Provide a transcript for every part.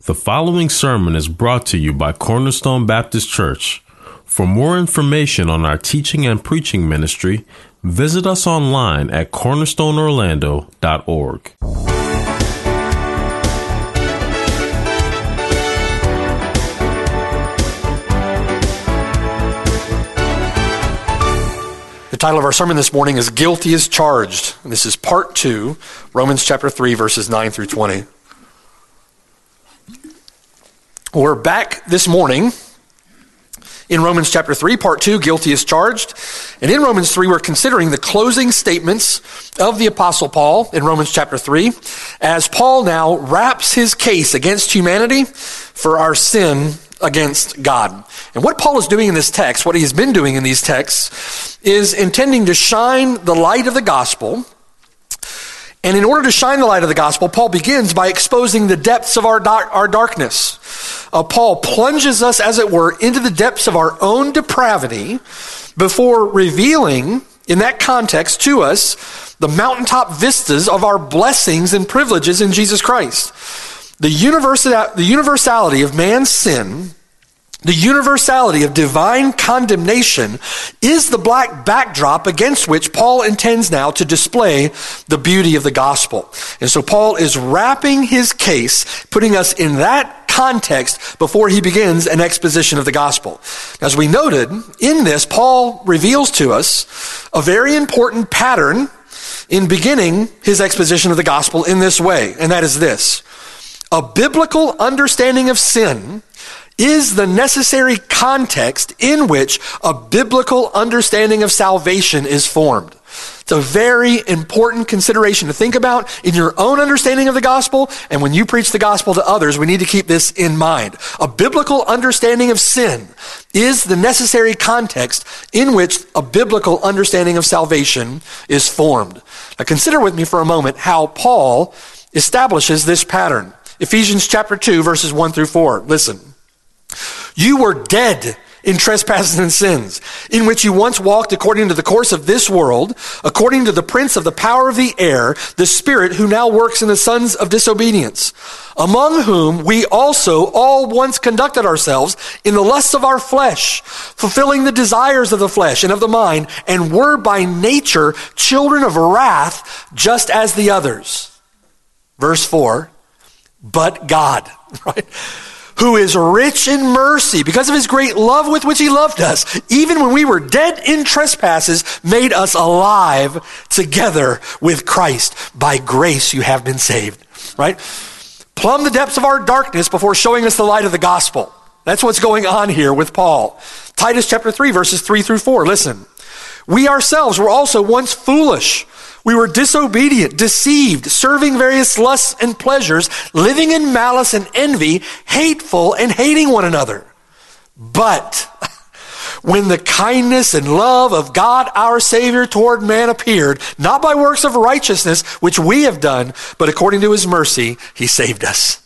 The following sermon is brought to you by Cornerstone Baptist Church. For more information on our teaching and preaching ministry, visit us online at cornerstoneorlando.org. The title of our sermon this morning is Guilty as Charged. And this is part 2, Romans chapter 3, verses 9 through 20. We're back this morning in Romans chapter 3, part 2, Guilty as Charged. And in Romans 3, we're considering the closing statements of the Apostle Paul in Romans chapter 3, as Paul now wraps his case against humanity for our sin against God. And what Paul is doing in this text, what he's been doing in these texts, is intending to shine the light of the gospel. And in order to shine the light of the gospel, Paul begins by exposing the depths of our darkness. Paul plunges us, as it were, into the depths of our own depravity before revealing, in that context, to us the mountaintop vistas of our blessings and privileges in Jesus Christ. The universality of man's sin, the universality of divine condemnation, is the black backdrop against which Paul intends now to display the beauty of the gospel. And so Paul is wrapping his case, putting us in that context before he begins an exposition of the gospel. As we noted, in this, Paul reveals to us a very important pattern in beginning his exposition of the gospel in this way, and that is this: a biblical understanding of sin is the necessary context in which a biblical understanding of salvation is formed. It's a very important consideration to think about in your own understanding of the gospel, and when you preach the gospel to others, we need to keep this in mind. A biblical understanding of sin is the necessary context in which a biblical understanding of salvation is formed. Now consider with me for a moment how Paul establishes this pattern. Ephesians chapter 2, verses 1 through 4. Listen. You were dead in trespasses and sins, in which you once walked according to the course of this world, according to the prince of the power of the air, the spirit who now works in the sons of disobedience, among whom we also all once conducted ourselves in the lusts of our flesh, fulfilling the desires of the flesh and of the mind, and were by nature children of wrath, just as the others. Verse 4, but God, right? Who is rich in mercy, because of his great love with which he loved us, even when we were dead in trespasses, made us alive together with Christ. By grace you have been saved, right? Plumb the depths of our darkness before showing us the light of the gospel. That's what's going on here with Paul. Titus chapter 3, verses 3 through 4. Listen. We ourselves were also once foolish. We were disobedient, deceived, serving various lusts and pleasures, living in malice and envy, hateful and hating one another. But when the kindness and love of God our Savior toward man appeared, not by works of righteousness which we have done, but according to his mercy, he saved us.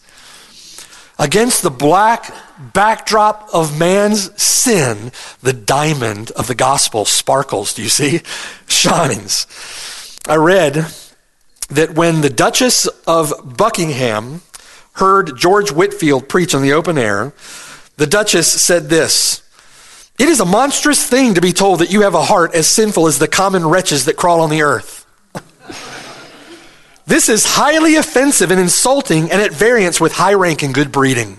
Against the black backdrop of man's sin, the diamond of the gospel sparkles, do you see? Shines. I read that when the Duchess of Buckingham heard George Whitefield preach on the open air, the Duchess said this: "It is a monstrous thing to be told that you have a heart as sinful as the common wretches that crawl on the earth. This is highly offensive and insulting and at variance with high rank and good breeding."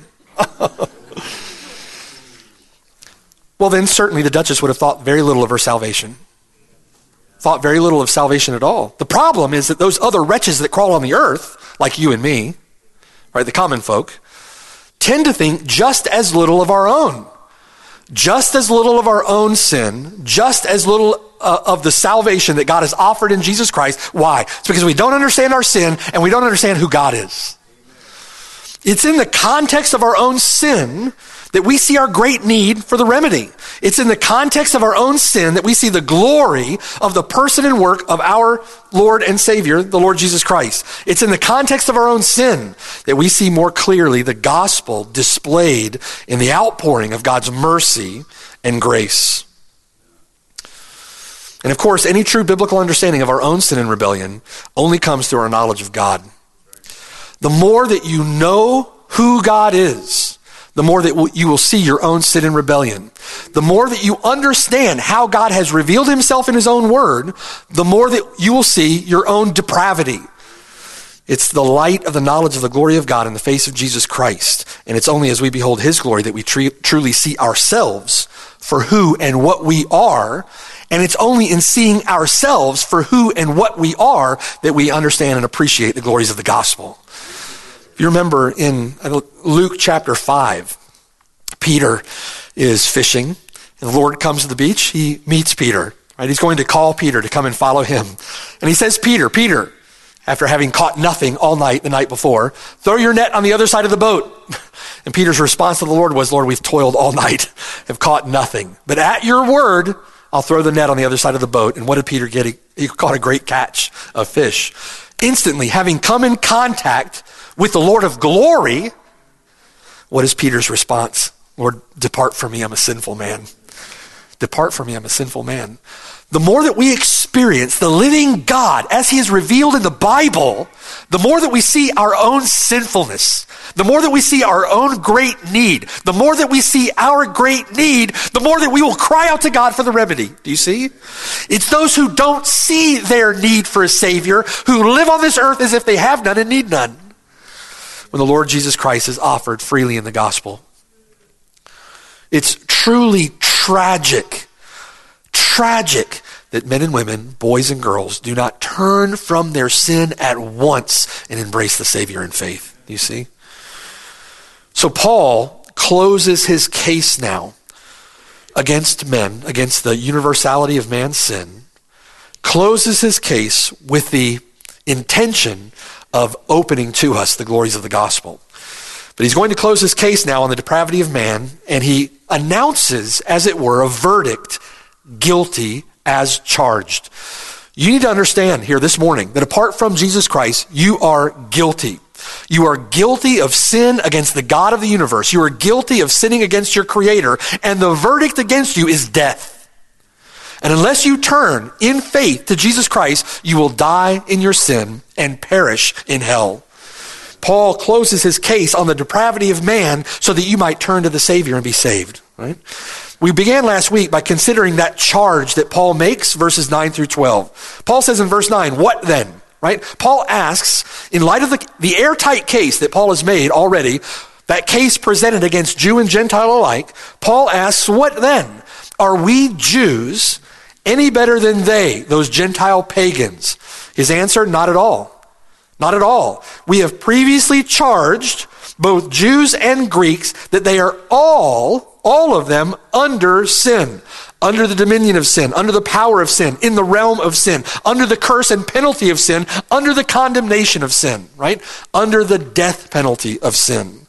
Well, then certainly the Duchess would have thought very little of her salvation. Thought very little of salvation at all. The problem is that those other wretches that crawl on the earth, like you and me, right, the common folk, tend to think just as little of our own. Just as little of our own sin, just as little of the salvation that God has offered in Jesus Christ. Why? It's because we don't understand our sin and we don't understand who God is. It's in the context of our own sin that we see our great need for the remedy. It's in the context of our own sin that we see the glory of the person and work of our Lord and Savior, the Lord Jesus Christ. It's in the context of our own sin that we see more clearly the gospel displayed in the outpouring of God's mercy and grace. And of course, any true biblical understanding of our own sin and rebellion only comes through our knowledge of God. The more that you know who God is, the more that you will see your own sin and rebellion. The more that you understand how God has revealed himself in his own word, the more that you will see your own depravity. It's the light of the knowledge of the glory of God in the face of Jesus Christ. And it's only as we behold his glory that we truly see ourselves for who and what we are. And it's only in seeing ourselves for who and what we are that we understand and appreciate the glories of the gospel. If you remember in Luke chapter 5, Peter is fishing, and the Lord comes to the beach. He meets Peter, right? He's going to call Peter to come and follow him. And he says, Peter, after having caught nothing all night the night before, throw your net on the other side of the boat. And Peter's response to the Lord was, Lord, we've toiled all night, have caught nothing. But at your word, I'll throw the net on the other side of the boat. And what did Peter get? He caught a great catch of fish. Instantly, having come in contact with the Lord of glory, what is Peter's response? Lord, depart from me, I'm a sinful man. Depart from me, I'm a sinful man. The more that we experience the living God as he is revealed in the Bible, the more that we see our own sinfulness, the more that we see our own great need, the more that we see our great need, the more that we will cry out to God for the remedy. Do you see? It's those who don't see their need for a Savior, who live on this earth as if they have none and need none, when the Lord Jesus Christ is offered freely in the gospel. It's truly tragic that men and women, boys and girls, do not turn from their sin at once and embrace the Savior in faith. Do you see? So Paul closes his case now against men, against the universality of man's sin, closes his case with the intention of opening to us the glories of the gospel. But he's going to close his case now on the depravity of man, and he announces, as it were, a verdict, guilty as charged. You need to understand here this morning that apart from Jesus Christ, you are guilty. You are guilty of sin against the God of the universe. You are guilty of sinning against your Creator, and the verdict against you is death. And unless you turn in faith to Jesus Christ, you will die in your sin and perish in hell. Paul closes his case on the depravity of man so that you might turn to the Savior and be saved, right? We began last week by considering that charge that Paul makes, verses 9 through 12. Paul says in verse 9, what then, right? Paul asks, in light of the airtight case that Paul has made already, that case presented against Jew and Gentile alike, Paul asks, what then? Are we Jews any better than they, those Gentile pagans? His answer, not at all. Not at all. We have previously charged both Jews and Greeks that they are all of them under sin, under the dominion of sin, under the power of sin, in the realm of sin, under the curse and penalty of sin, under the condemnation of sin, right? Under the death penalty of sin.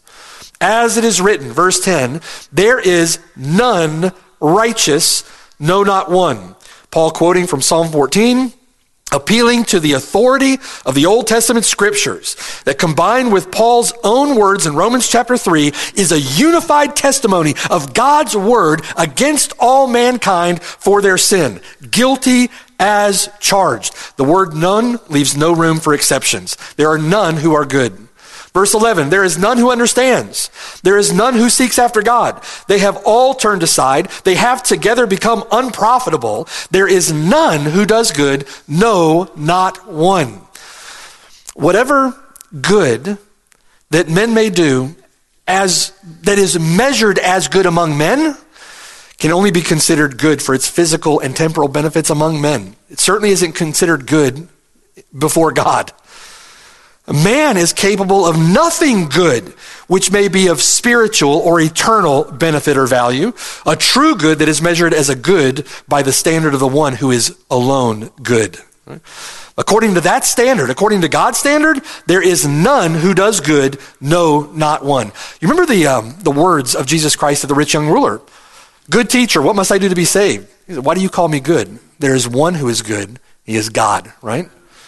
As it is written, verse 10, there is none righteous, no, not one. Paul quoting from Psalm 14, appealing to the authority of the Old Testament scriptures that combined with Paul's own words in Romans chapter 3 is a unified testimony of God's word against all mankind for their sin. Guilty as charged. The word none leaves no room for exceptions. There are none who are good. Verse 11, there is none who understands. There is none who seeks after God. They have all turned aside. They have together become unprofitable. There is none who does good. No, not one. Whatever good that men may do that is measured as good among men can only be considered good for its physical and temporal benefits among men. It certainly isn't considered good before God. A man is capable of nothing good, which may be of spiritual or eternal benefit or value, a true good that is measured as a good by the standard of the one who is alone good. According to that standard, according to God's standard, there is none who does good, no, not one. You remember the words of Jesus Christ to the rich young ruler? Good teacher, what must I do to be saved? He said, why do you call me good? There is one who is good. He is God, right?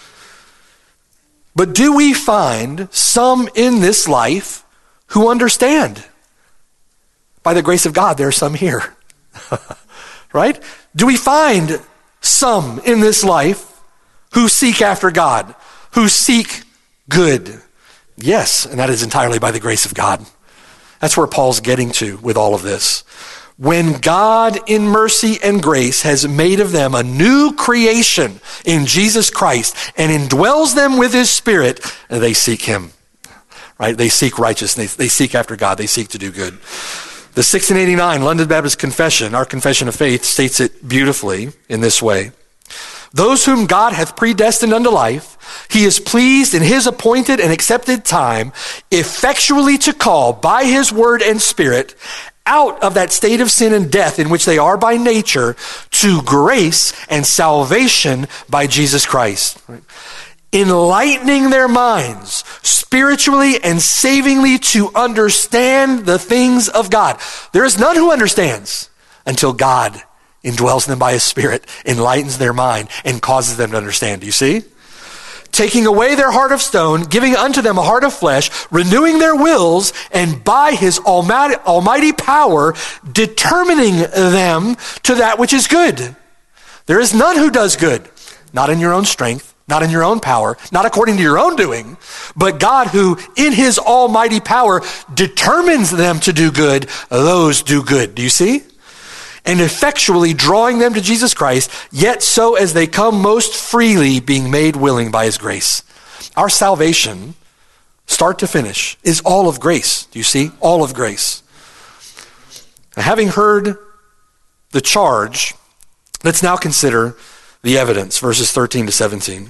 But do we find some in this life who understand? By the grace of God, there are some here. Right? Do we find some in this life who seek after God, who seek good? Yes, and that is entirely by the grace of God. That's where Paul's getting to with all of this. When God in mercy and grace has made of them a new creation in Jesus Christ and indwells them with his Spirit, they seek him. Right? They seek righteousness. They seek after God. They seek to do good. The 1689 London Baptist Confession, our confession of faith, states it beautifully in this way. Those whom God hath predestined unto life, he is pleased in his appointed and accepted time effectually to call by his word and Spirit out of that state of sin and death in which they are by nature to grace and salvation by Jesus Christ. Right? Enlightening their minds spiritually and savingly to understand the things of God. There is none who understands until God indwells them by his Spirit, enlightens their mind, and causes them to understand. Do you see? Taking away their heart of stone, giving unto them a heart of flesh, renewing their wills, and by his almighty power, determining them to that which is good. There is none who does good, not in your own strength, not in your own power, not according to your own doing, but God who in his almighty power determines them to do good, those do good. Do you see? And effectually drawing them to Jesus Christ, yet so as they come most freely being made willing by his grace. Our salvation, start to finish, is all of grace. Do you see? All of grace. Now, having heard the charge, let's now consider the evidence, verses 13 to 17.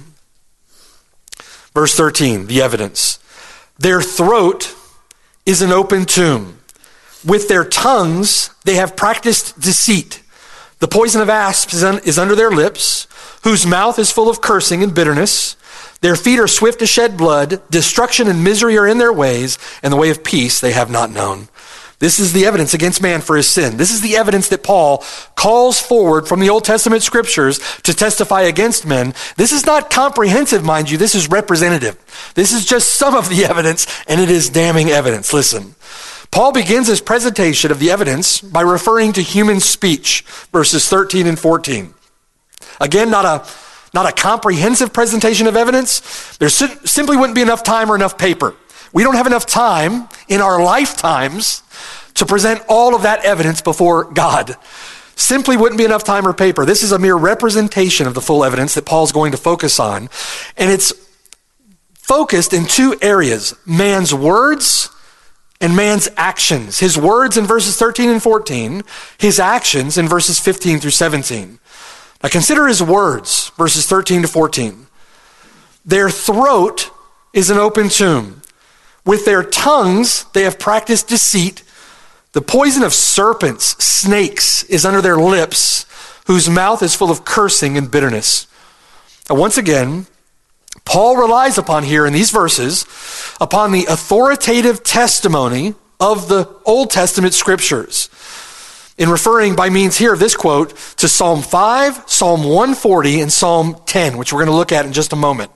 Verse 13, the evidence. Their throat is an open tomb. With their tongues, they have practiced deceit. The poison of asps is under their lips, whose mouth is full of cursing and bitterness. Their feet are swift to shed blood. Destruction and misery are in their ways, and the way of peace they have not known. This is the evidence against man for his sin. This is the evidence that Paul calls forward from the Old Testament scriptures to testify against men. This is not comprehensive, mind you. This is representative. This is just some of the evidence, and it is damning evidence. Listen. Paul begins his presentation of the evidence by referring to human speech, verses 13 and 14. Again, not a comprehensive presentation of evidence. There simply wouldn't be enough time or enough paper. We don't have enough time in our lifetimes to present all of that evidence before God. Simply wouldn't be enough time or paper. This is a mere representation of the full evidence that Paul's going to focus on. And it's focused in two areas: man's words and man's actions. His words in verses 13 and 14, his actions in verses 15 through 17. Now consider his words, verses 13 to 14. Their throat is an open tomb. With their tongues, they have practiced deceit. The poison of serpents, snakes, is under their lips, whose mouth is full of cursing and bitterness. Now, once again, Paul relies upon here in these verses, upon the authoritative testimony of the Old Testament scriptures. In referring by means here of this quote to Psalm 5, Psalm 140, and Psalm 10, which we're going to look at in just a moment.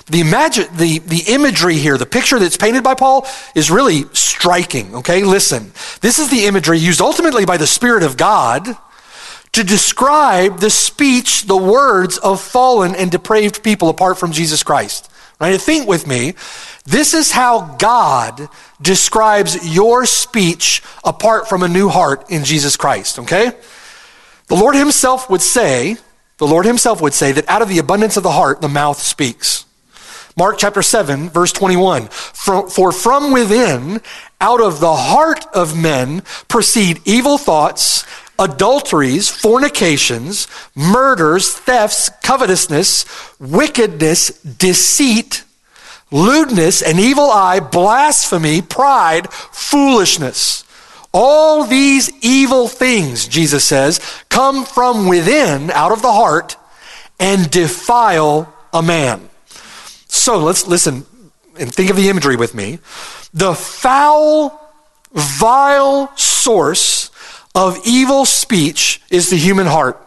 The imagery here, the picture that's painted by Paul is really striking, okay? Listen, this is the imagery used ultimately by the Spirit of God to describe the speech, the words of fallen and depraved people apart from Jesus Christ. Right? Think with me. This is how God describes your speech apart from a new heart in Jesus Christ, okay? The Lord himself would say that out of the abundance of the heart, the mouth speaks. Mark chapter 7, verse 21. For from within, out of the heart of men, proceed evil thoughts, adulteries, fornications, murders, thefts, covetousness, wickedness, deceit, lewdness, an evil eye, blasphemy, pride, foolishness. All these evil things, Jesus says, come from within, out of the heart, and defile a man. So let's listen and think of the imagery with me. The foul, vile source of evil speech is the human heart.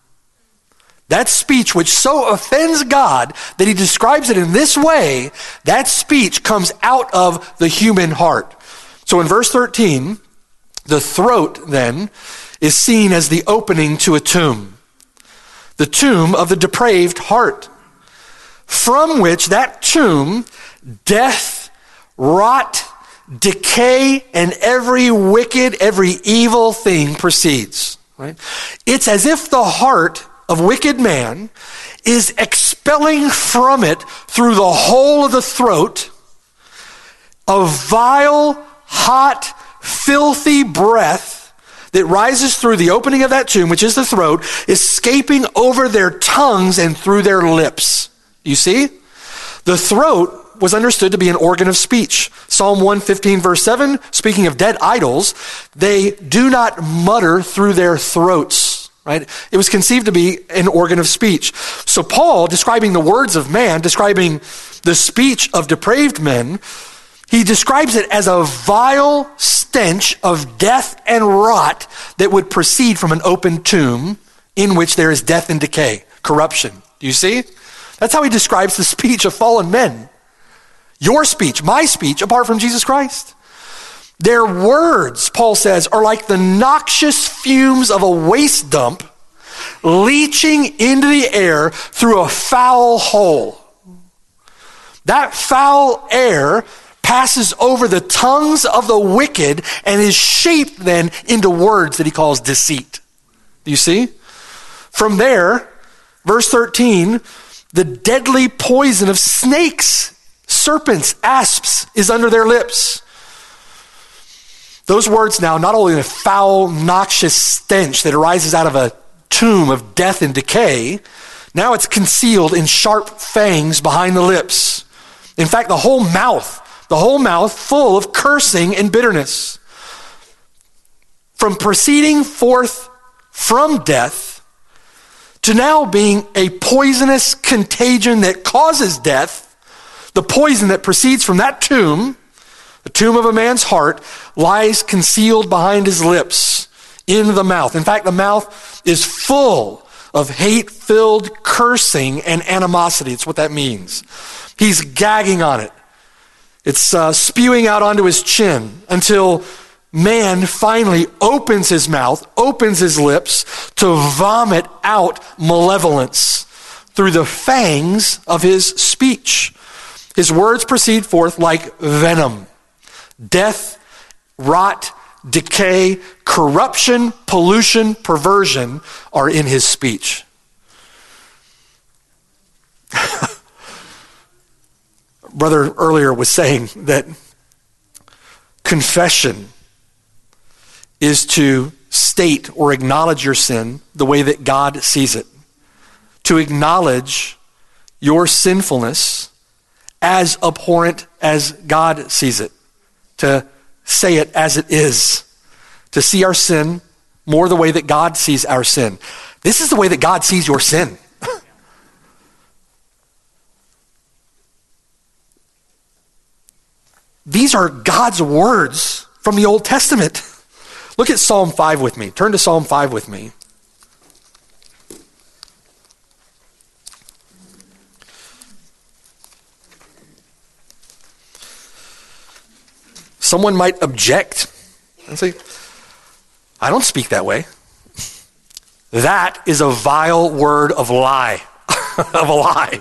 That speech which so offends God that he describes it in this way, that speech comes out of the human heart. So in verse 13, the throat then is seen as the opening to a tomb. The tomb of the depraved heart. From which that tomb, death rot, decay, and every wicked, every evil thing proceeds. Right? It's as if the heart of wicked man is expelling from it through the hole of the throat a vile, hot, filthy breath that rises through the opening of that tomb, which is the throat, escaping over their tongues and through their lips. You see? The throat was understood to be an organ of speech. Psalm 115 verse 7, speaking of dead idols, they do not mutter through their throats, right? It was conceived to be an organ of speech. So Paul, describing the words of man, describing the speech of depraved men, he describes it as a vile stench of death and rot that would proceed from an open tomb in which there is death and decay, corruption. Do you see? That's how he describes the speech of fallen men. Your speech, my speech, apart from Jesus Christ. Their words, Paul says, are like the noxious fumes of a waste dump leaching into the air through a foul hole. That foul air passes over the tongues of the wicked and is shaped then into words that he calls deceit. Do you see? From there, verse 13, the deadly poison of snakes, serpents, asps is under their lips. Those words now, not only a foul, noxious stench that arises out of a tomb of death and decay, now it's concealed in sharp fangs behind the lips. In fact, the whole mouth full of cursing and bitterness. From proceeding forth from death to now being a poisonous contagion that causes death, the poison that proceeds from that tomb, the tomb of a man's heart, lies concealed behind his lips in the mouth. In fact, the mouth is full of hate-filled cursing and animosity. It's what that means. He's gagging on it. It's spewing out onto his chin until man finally opens his mouth, opens his lips to vomit out malevolence through the fangs of his speech. His words proceed forth like venom. Death, rot, decay, corruption, pollution, perversion are in his speech. Brother earlier was saying that confession is to state or acknowledge your sin the way that God sees it. To acknowledge your sinfulness as abhorrent as God sees it. To say it as it is. To see our sin more the way that God sees our sin. This is the way that God sees your sin. These are God's words from the Old Testament. Look at Psalm 5 with me. Turn to Psalm 5 with me. Someone might object and say, I don't speak that way. That is a vile word of lie, of a lie.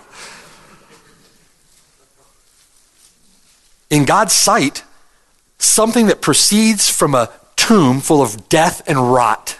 In God's sight, something that proceeds from a tomb full of death and rot.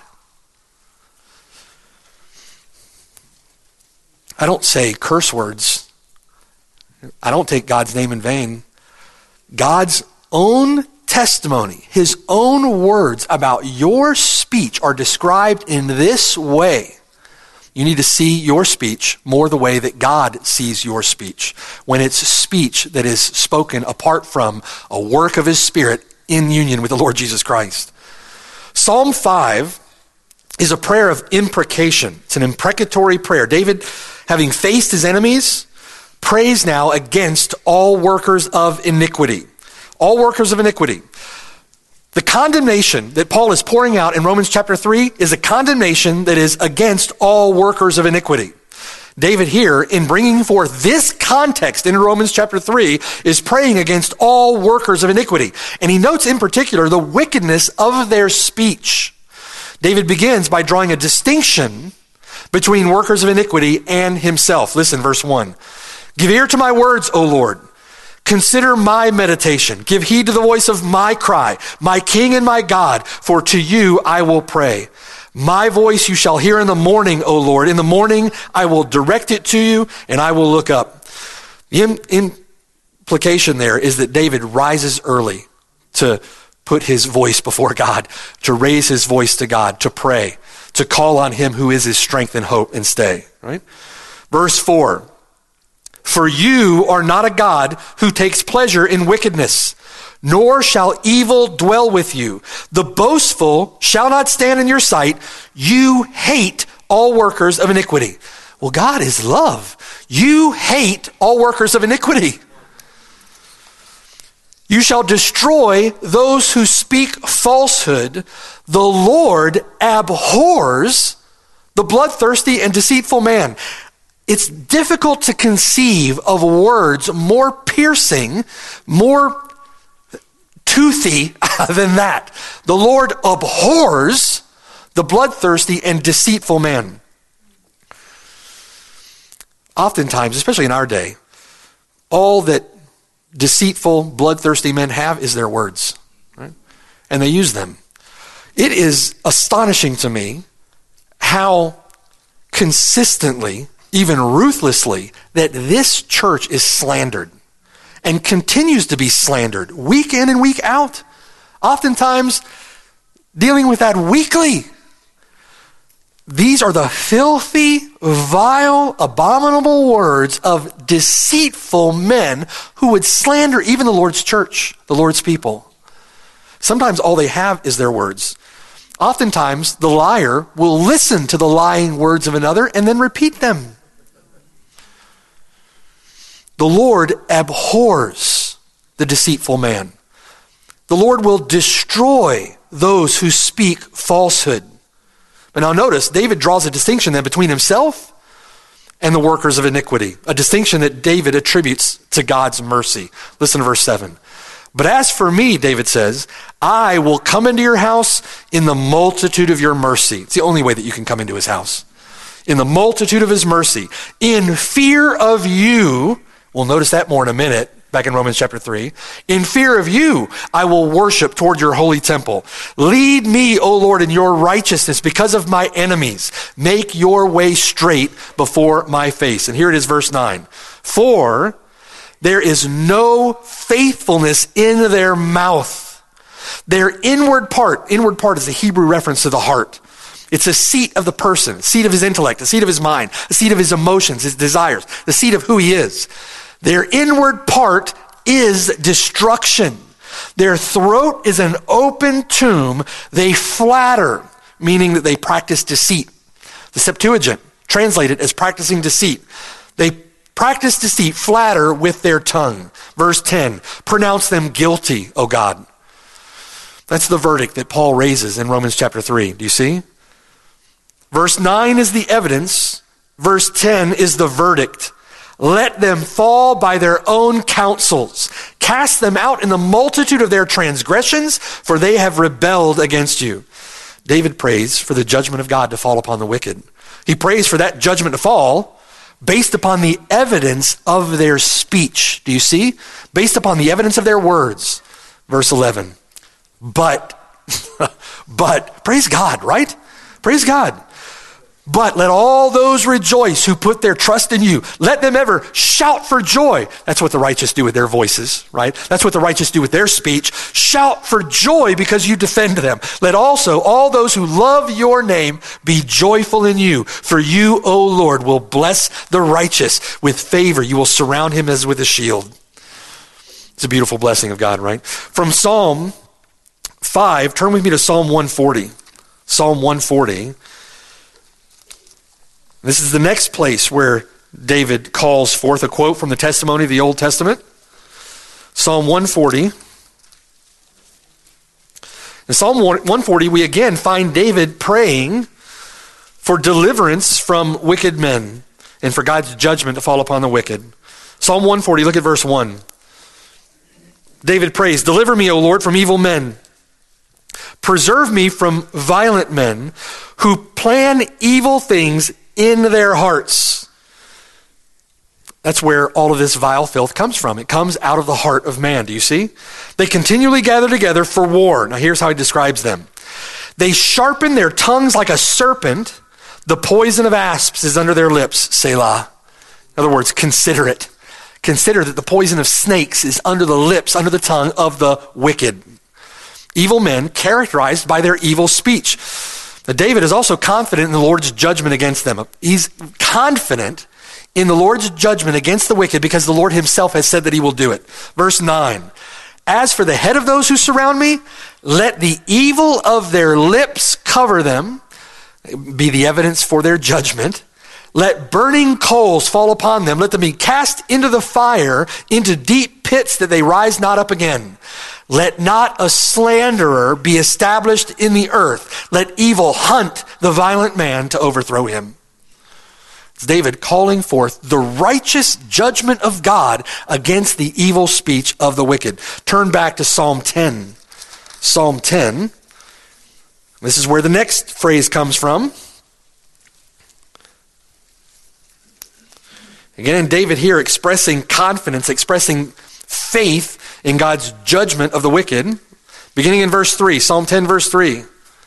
I don't say curse words. I don't take God's name in vain. God's own testimony, his own words about your speech are described in this way. You need to see your speech more the way that God sees your speech, when it's speech that is spoken apart from a work of his Spirit in union with the Lord Jesus Christ. Psalm 5 is a prayer of imprecation. It's an imprecatory prayer. David, having faced his enemies, prays now against all workers of iniquity. All workers of iniquity. The condemnation that Paul is pouring out in Romans chapter 3 is a condemnation that is against all workers of iniquity. David here, in bringing forth this context in Romans chapter 3, is praying against all workers of iniquity. And he notes in particular the wickedness of their speech. David begins by drawing a distinction between workers of iniquity and himself. Listen, verse 1. Give ear to my words, O Lord. Consider my meditation. Give heed to the voice of my cry, my King and my God, for to you I will pray. My voice you shall hear in the morning, O Lord. In the morning I will direct it to you, and I will look up. The implication there is that David rises early to put his voice before God, to raise his voice to God, to pray, to call on him who is his strength and hope and stay. Right? Verse 4. For you are not a God who takes pleasure in wickedness, nor shall evil dwell with you. The boastful shall not stand in your sight. You hate all workers of iniquity. Well, God is love. You hate all workers of iniquity. You shall destroy those who speak falsehood. The Lord abhors the bloodthirsty and deceitful man. It's difficult to conceive of words more piercing, more toothy than that. The Lord abhors the bloodthirsty and deceitful man. Oftentimes, especially in our day, all that deceitful, bloodthirsty men have is their words, right? And they use them. It is astonishing to me how consistently, even ruthlessly, that this church is slandered and continues to be slandered week in and week out. Oftentimes dealing with that weekly. These are the filthy, vile, abominable words of deceitful men who would slander even the Lord's church, the Lord's people. Sometimes all they have is their words. Oftentimes the liar will listen to the lying words of another and then repeat them. The Lord abhors the deceitful man. The Lord will destroy those who speak falsehood. But now notice, David draws a distinction then between himself and the workers of iniquity, a distinction that David attributes to God's mercy. Listen to verse 7. But as for me, David says, I will come into your house in the multitude of your mercy. It's the only way that you can come into his house. In the multitude of his mercy. In fear of you, we'll notice that more in a minute, back in Romans chapter 3. In fear of you, I will worship toward your holy temple. Lead me, O Lord, in your righteousness because of my enemies. Make your way straight before my face. And here it is, verse 9. For there is no faithfulness in their mouth. Their inward part is a Hebrew reference to the heart. It's a seat of the person, a seat of his intellect, a seat of his mind, a seat of his emotions, his desires, the seat of who he is. Their inward part is destruction. Their throat is an open tomb. They flatter, meaning that they practice deceit. The Septuagint translated as practicing deceit. They practice deceit, flatter with their tongue. Verse 10, pronounce them guilty, O God. That's the verdict that Paul raises in Romans chapter 3. Do you see? Verse 9 is the evidence. Verse 10 is the verdict. Let them fall by their own counsels. Cast them out in the multitude of their transgressions, for they have rebelled against you. David prays for the judgment of God to fall upon the wicked. He prays for that judgment to fall based upon the evidence of their speech. Do you see? Based upon the evidence of their words. Verse 11. But, praise God, right? Praise God. But let all those rejoice who put their trust in you. Let them ever shout for joy. That's what the righteous do with their voices, right? That's what the righteous do with their speech. Shout for joy because you defend them. Let also all those who love your name be joyful in you. For you, O Lord, will bless the righteous with favor. You will surround him as with a shield. It's a beautiful blessing of God, right? From Psalm 5, turn with me to Psalm 140. Psalm 140. This is the next place where David calls forth a quote from the testimony of the Old Testament. Psalm 140. In Psalm 140, we again find David praying for deliverance from wicked men and for God's judgment to fall upon the wicked. Psalm 140, look at verse 1. David prays, deliver me, O Lord, from evil men. Preserve me from violent men who plan evil things in their hearts. That's where all of this vile filth comes from. It comes out of the heart of man. Do you see? They continually gather together for war. Now here's how he describes them. They sharpen their tongues like a serpent. The poison of asps is under their lips. Selah. In other words, consider it. Consider that the poison of snakes is under the lips, under the tongue of the wicked. Evil men characterized by their evil speech. Now, David is also confident in the Lord's judgment against them. He's confident in the Lord's judgment against the wicked because the Lord himself has said that he will do it. Verse 9, as for the head of those who surround me, let the evil of their lips cover them, be the evidence for their judgment. Let burning coals fall upon them. Let them be cast into the fire, into deep pits that they rise not up again. Let not a slanderer be established in the earth. Let evil hunt the violent man to overthrow him. It's David calling forth the righteous judgment of God against the evil speech of the wicked. Turn back to Psalm 10. Psalm 10. This is where the next phrase comes from. Again, David here expressing confidence, expressing faith in God's judgment of the wicked. Beginning in verse 3, Psalm 10, verse 3.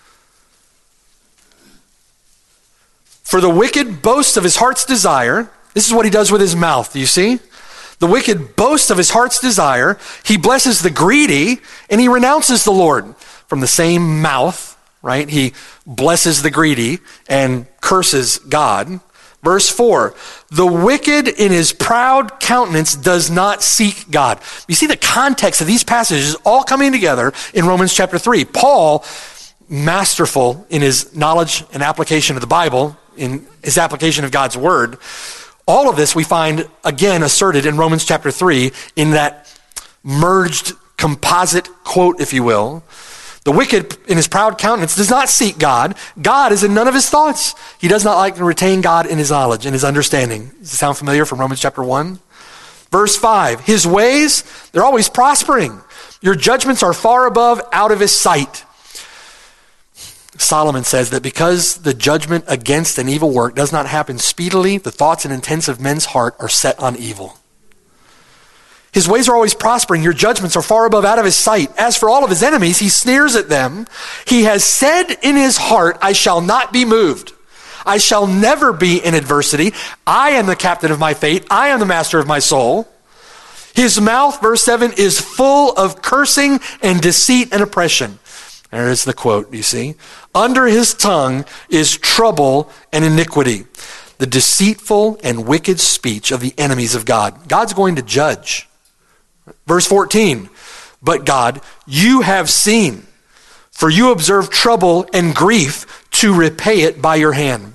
For the wicked boasts of his heart's desire. This is what he does with his mouth, do you see? The wicked boasts of his heart's desire. He blesses the greedy, and he renounces the Lord. From the same mouth, right? He blesses the greedy and curses God. Verse 4, the wicked in his proud countenance does not seek God. You see the context of these passages all coming together in Romans chapter 3. Paul, masterful in his knowledge and application of the Bible, in his application of God's word, all of this we find again asserted in Romans chapter 3 in that merged composite quote, if you will. The wicked in his proud countenance does not seek God. God is in none of his thoughts. He does not like to retain God in his knowledge, in his understanding. Does it sound familiar from Romans chapter 1? Verse 5, his ways, they're always prospering. Your judgments are far above, out of his sight. Solomon says that because the judgment against an evil work does not happen speedily, the thoughts and intents of men's heart are set on evil. His ways are always prospering. Your judgments are far above, out of his sight. As for all of his enemies, he sneers at them. He has said in his heart, I shall not be moved. I shall never be in adversity. I am the captain of my fate. I am the master of my soul. His mouth, verse 7, is full of cursing and deceit and oppression. There is the quote, you see. Under his tongue is trouble and iniquity. The deceitful and wicked speech of the enemies of God. God's going to judge. Verse 14, but God, you have seen, for you observe trouble and grief to repay it by your hand.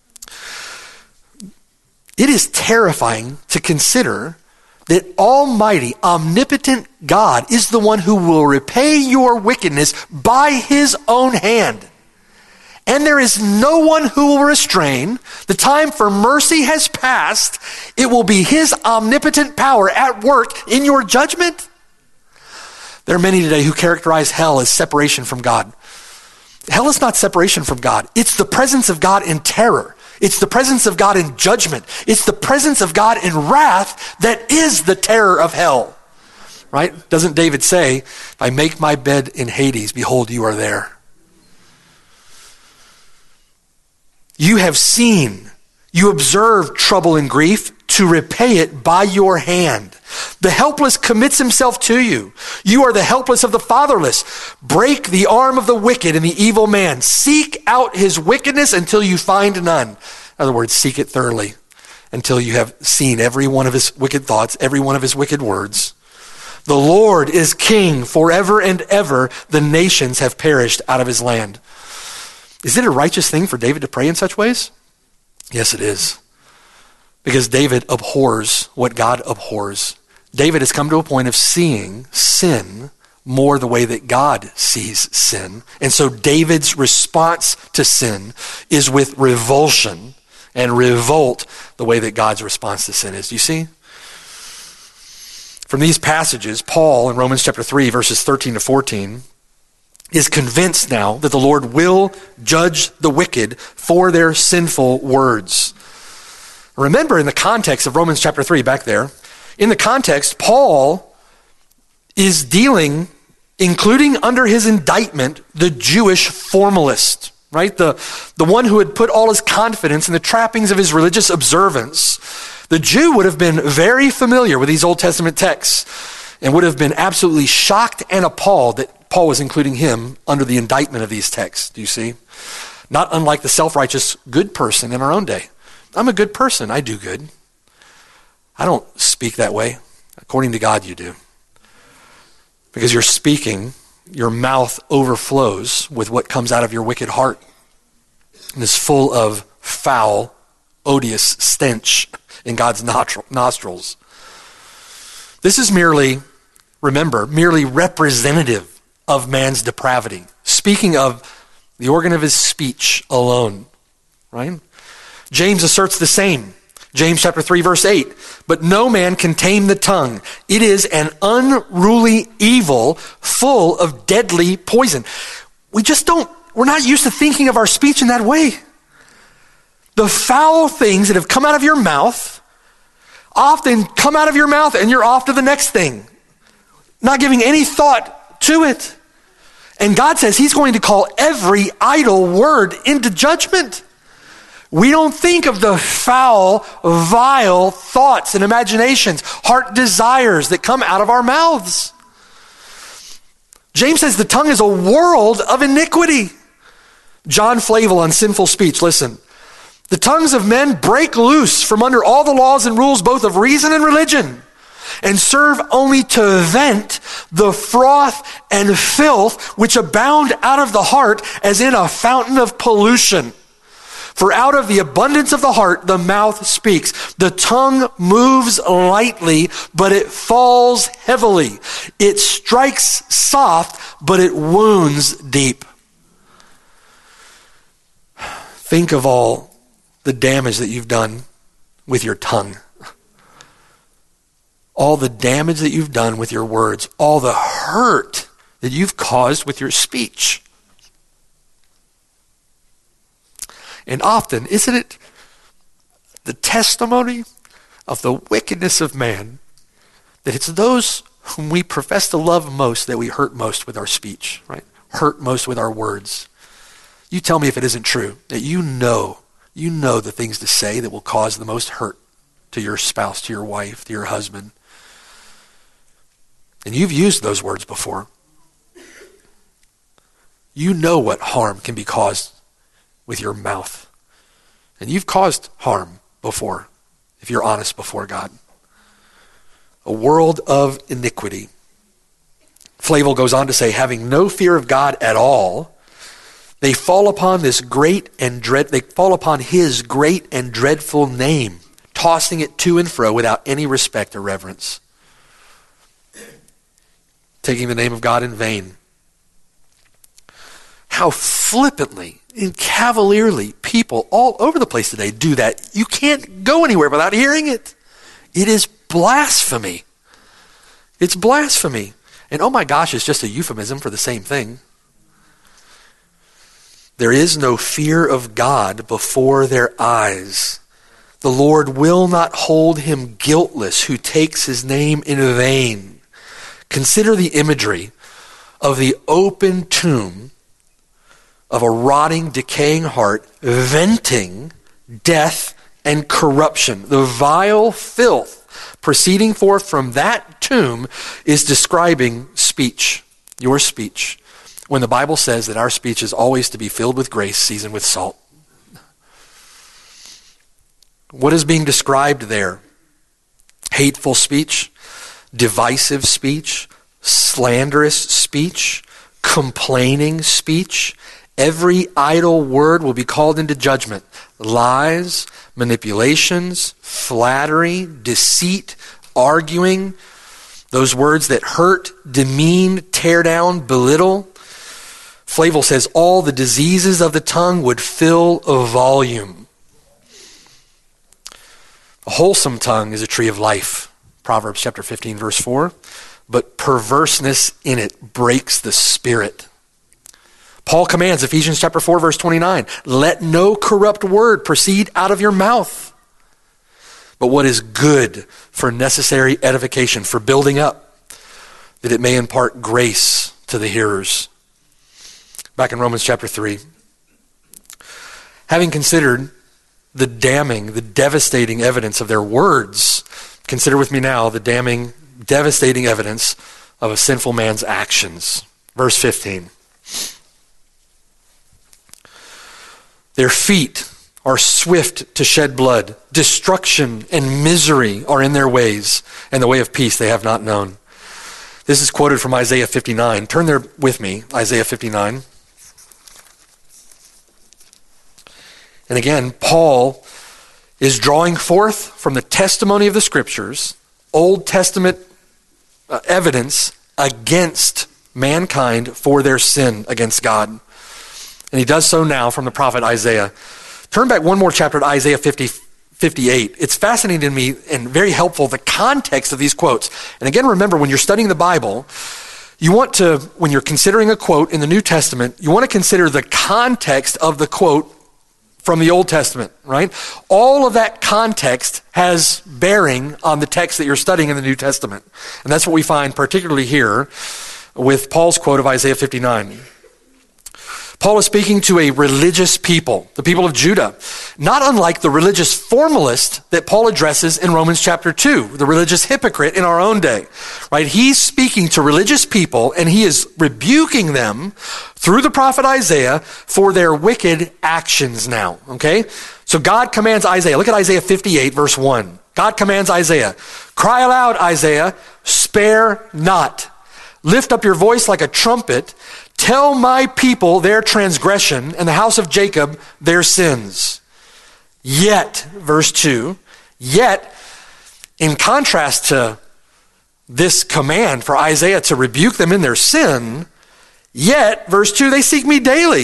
It is terrifying to consider that Almighty, omnipotent God is the one who will repay your wickedness by his own hand. And there is no one who will restrain. The time for mercy has passed. It will be his omnipotent power at work in your judgment. There are many today who characterize hell as separation from God. Hell is not separation from God. It's the presence of God in terror. It's the presence of God in judgment. It's the presence of God in wrath that is the terror of hell. Right? Doesn't David say, if I make my bed in Hades, behold, you are there. You have seen, you observe trouble and grief to repay it by your hand. The helpless commits himself to you. You are the helpless of the fatherless. Break the arm of the wicked and the evil man. Seek out his wickedness until you find none. In other words, seek it thoroughly until you have seen every one of his wicked thoughts, every one of his wicked words. The Lord is king forever and ever. The nations have perished out of his land. Is it a righteous thing for David to pray in such ways? Yes, it is. Because David abhors what God abhors. David has come to a point of seeing sin more the way that God sees sin. And so David's response to sin is with revulsion and revolt the way that God's response to sin is. Do you see? From these passages, Paul in Romans chapter 3, verses 13 to 14, is convinced now that the Lord will judge the wicked for their sinful words. Remember, in the context of Romans chapter 3, back there, in the context, Paul is dealing, including under his indictment, the Jewish formalist, right? The one who had put all his confidence in the trappings of his religious observance. The Jew would have been very familiar with these Old Testament texts and would have been absolutely shocked and appalled that Paul was including him under the indictment of these texts. Do you see? Not unlike the self-righteous good person in our own day. I'm a good person. I do good. I don't speak that way. According to God, you do. Because you're speaking, your mouth overflows with what comes out of your wicked heart. And is full of foul, odious stench in God's nostrils. This is merely representative of man's depravity. Speaking of the organ of his speech alone, right? James asserts the same. James chapter 3, verse 8. But no man can tame the tongue. It is an unruly evil full of deadly poison. We're not used to thinking of our speech in that way. The foul things that have come out of your mouth often come out of your mouth and you're off to the next thing, not giving any thought to it. And God says he's going to call every idle word into judgment. We don't think of the foul, vile thoughts and imaginations, heart desires that come out of our mouths. James says the tongue is a world of iniquity. John Flavel on sinful speech, listen. The tongues of men break loose from under all the laws and rules, both of reason and religion, and serve only to vent the froth and filth which abound out of the heart as in a fountain of pollution. For out of the abundance of the heart, the mouth speaks. The tongue moves lightly, but it falls heavily. It strikes soft, but it wounds deep. Think of all the damage that you've done with your tongue. All the damage that you've done with your words. All the hurt that you've caused with your speech. And often, isn't it the testimony of the wickedness of man that it's those whom we profess to love most that we hurt most with our speech, right? Hurt most with our words. You tell me if it isn't true, that you know the things to say that will cause the most hurt to your spouse, to your wife, to your husband. And you've used those words before. You know what harm can be caused with your mouth. And you've caused harm before, if you're honest before God. A world of iniquity. Flavel goes on to say, having no fear of God at all, they fall upon his great and dreadful name, tossing it to and fro without any respect or reverence. Taking the name of God in vain. How flippantly and cavalierly people all over the place today do that. You can't go anywhere without hearing it. It is blasphemy. It's blasphemy. And oh my gosh, it's just a euphemism for the same thing. There is no fear of God before their eyes. The Lord will not hold him guiltless who takes his name in vain. Consider the imagery of the open tomb of a rotting, decaying heart, venting death and corruption. The vile filth proceeding forth from that tomb is describing speech, your speech, when the Bible says that our speech is always to be filled with grace, seasoned with salt. What is being described there? Hateful speech, divisive speech, slanderous speech, complaining speech. Every idle word will be called into judgment. Lies, manipulations, flattery, deceit, arguing, those words that hurt, demean, tear down, belittle. Flavel says all the diseases of the tongue would fill a volume. A wholesome tongue is a tree of life. Proverbs chapter 15, verse 4. But perverseness in it breaks the spirit. Paul commands, Ephesians chapter 4, verse 29, let no corrupt word proceed out of your mouth. but what is good for necessary edification, for building up, that it may impart grace to the hearers. Back in Romans chapter 3. Having considered the damning, the devastating evidence of their words, consider with me now the damning, devastating evidence of a sinful man's actions. Verse 15. Their feet are swift to shed blood. Destruction and misery are in their ways, and the way of peace they have not known. This is quoted from Isaiah 59. Turn there with me, Isaiah 59. And again, Paul is drawing forth from the testimony of the Scriptures, Old Testament evidence against mankind for their sin against God. And he does so now from the prophet Isaiah. Turn back one more chapter to Isaiah 58. It's fascinating to me and very helpful, the context of these quotes. And again, remember, when you're studying the Bible, you want to, when you're considering a quote in the New Testament, you want to consider the context of the quote from the Old Testament, right? All of that context has bearing on the text that you're studying in the New Testament. And that's what we find particularly here with Paul's quote of Isaiah 59. Paul is speaking to a religious people, the people of Judah, not unlike the religious formalist that Paul addresses in Romans chapter 2, the religious hypocrite in our own day, right? He's speaking to religious people and he is rebuking them through the prophet Isaiah for their wicked actions now, okay? So God commands Isaiah, look at Isaiah 58 verse 1. God commands Isaiah, cry aloud, Isaiah, spare not. Lift up your voice like a trumpet. Tell my people their transgression and the house of Jacob their sins. Yet, verse 2, yet, in contrast to this command for Isaiah to rebuke them in their sin, yet, verse 2, they seek me daily.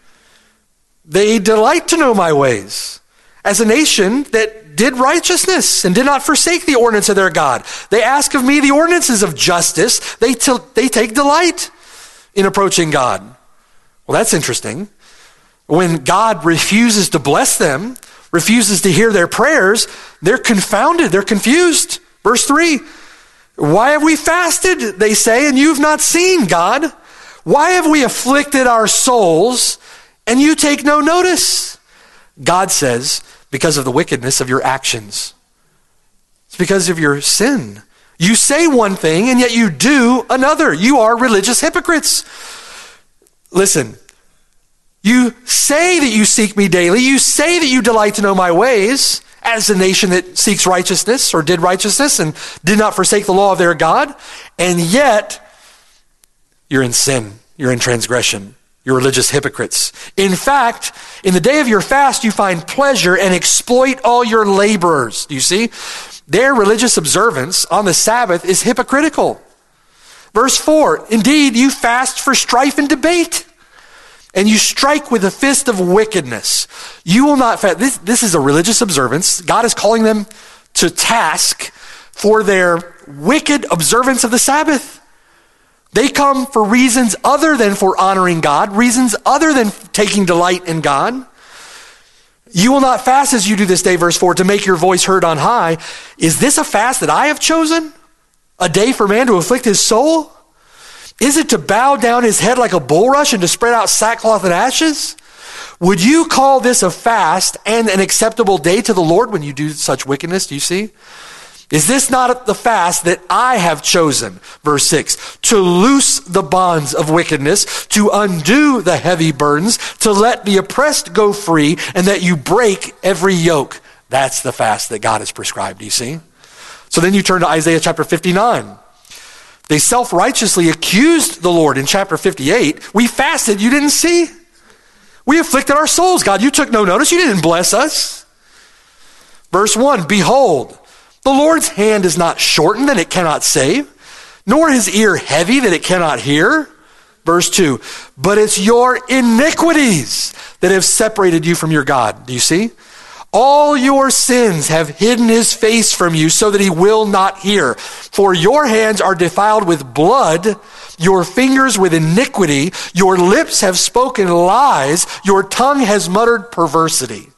They delight to know my ways. As a nation that did righteousness and did not forsake the ordinance of their God. They ask of me the ordinances of justice. They take delight in approaching God. Well, that's interesting. When God refuses to bless them, refuses to hear their prayers, they're confounded, they're confused. Verse 3, why have we fasted, they say, and you've not seen, God? Why have we afflicted our souls, and you take no notice? God says, because of the wickedness of your actions. It's because of your sin. You say one thing and yet you do another. You are religious hypocrites. Listen, you say that you seek me daily. You say that you delight to know my ways as a nation that seeks righteousness or did righteousness and did not forsake the law of their God. And yet you're in sin. You're in transgression. You're religious hypocrites. In fact, in the day of your fast, you find pleasure and exploit all your laborers. Do you see? Their religious observance on the Sabbath is hypocritical. Verse 4, indeed, you fast for strife and debate, and you strike with a fist of wickedness. You will not fast. This is a religious observance. God is calling them to task for their wicked observance of the Sabbath. They come for reasons other than for honoring God, reasons other than taking delight in God. You will not fast as you do this day, verse 4, to make your voice heard on high. Is this a fast that I have chosen? A day for man to afflict his soul? Is it to bow down his head like a bulrush and to spread out sackcloth and ashes? Would you call this a fast and an acceptable day to the Lord when you do such wickedness? Do you see? Is this not the fast that I have chosen, verse 6, to loose the bonds of wickedness, to undo the heavy burdens, to let the oppressed go free, and that you break every yoke? That's the fast that God has prescribed, do you see? So then you turn to Isaiah chapter 59. They self-righteously accused the Lord in chapter 58. We fasted, you didn't see. We afflicted our souls, God. You took no notice. You didn't bless us. Verse 1, behold, the Lord's hand is not shortened that it cannot save, nor his ear heavy that it cannot hear. Verse 2, but it's your iniquities that have separated you from your God. Do you see? All your sins have hidden his face from you so that he will not hear. For your hands are defiled with blood, your fingers with iniquity, your lips have spoken lies, your tongue has muttered perversity.